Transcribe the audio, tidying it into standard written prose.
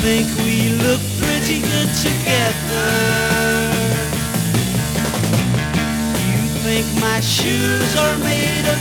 think we look pretty good together. You think my shoes are made of